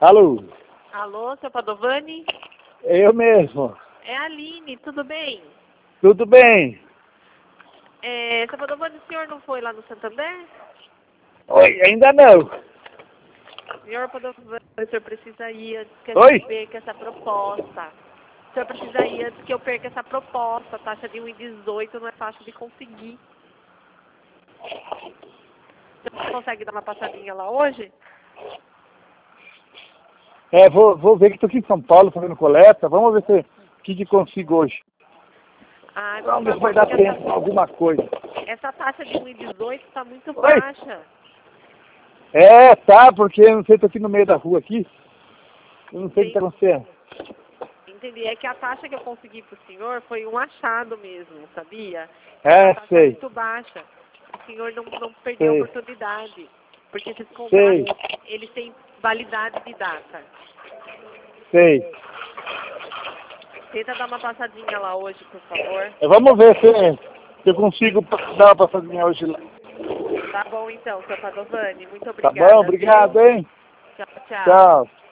Alô? Alô, seu Padovani? Eu mesmo. É a Aline, tudo bem? Tudo bem? Seu Padovani, o senhor não foi lá no Santander? Oi, ainda não. Senhor Padovani, o senhor precisa ir antes que a Oi? gente perca essa proposta. O senhor precisa ir antes que eu perca essa proposta. A taxa de 1,18 não é fácil de conseguir. Você consegue dar uma passadinha lá hoje? Vou ver que estou aqui em São Paulo fazendo coleta. Vamos ver o que consigo hoje. Ah, então Vamos ver tá se vai bom, dar porque tempo para alguma coisa. essa taxa de 1,18 está muito Oi? baixa. Tá, porque eu não sei, estou aqui no meio da rua aqui. Eu não sei o que está acontecendo. Entendi. É que a taxa que eu consegui para o senhor foi um achado mesmo, sabia? Essa taxa é Sei. muito baixa. O senhor não perdeu a Sei. oportunidade. Porque esses Sei. contratos, eles têm validade de data. Sei. Tenta dar uma passadinha lá hoje, por favor. Vamos ver se eu consigo dar uma passadinha hoje lá. Tá bom então, seu Padovani. Muito Tá bom? obrigada, Obrigado, viu? hein? Tchau, tchau. Tchau.